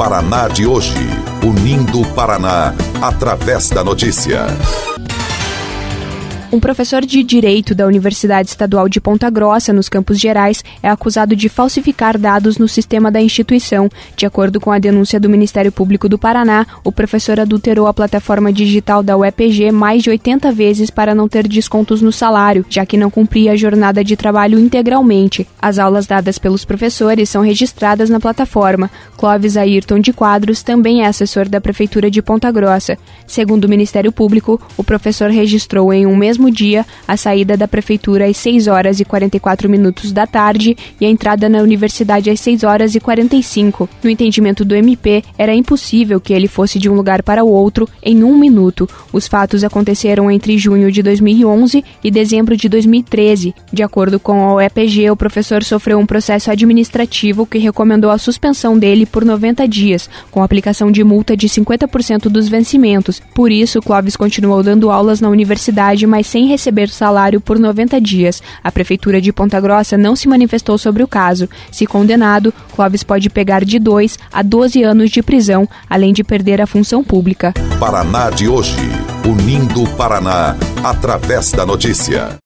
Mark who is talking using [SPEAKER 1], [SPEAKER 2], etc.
[SPEAKER 1] Paraná de hoje, unindo o Paraná através da notícia.
[SPEAKER 2] Um professor de Direito da Universidade Estadual de Ponta Grossa, nos Campos Gerais, é acusado de falsificar dados no sistema da instituição. De acordo com a denúncia do Ministério Público do Paraná, o professor adulterou a plataforma digital da UEPG mais de 80 vezes para não ter descontos no salário, já que não cumpria a jornada de trabalho integralmente. As aulas dadas pelos professores são registradas na plataforma. Clóvis Ayrton de Quadros também é assessor da Prefeitura de Ponta Grossa. Segundo o Ministério Público, o professor registrou em um mesmo dia a saída da prefeitura às 6 horas e 44 minutos da tarde e a entrada na universidade às 6 horas e 45. No entendimento do MP, era impossível que ele fosse de um lugar para o outro em 1 minuto. Os fatos aconteceram entre junho de 2011 e dezembro de 2013. De acordo com a UEPG, o professor sofreu um processo administrativo que recomendou a suspensão dele por 90 dias, com aplicação de multa de 50% dos vencimentos. Por isso, Clóvis continuou dando aulas na universidade, mas sem receber salário por 90 dias. A Prefeitura de Ponta Grossa não se manifestou sobre o caso. Se condenado, Clóvis pode pegar de 2 a 12 anos de prisão, além de perder a função pública.
[SPEAKER 1] Paraná de hoje, unindo o Paraná através da notícia.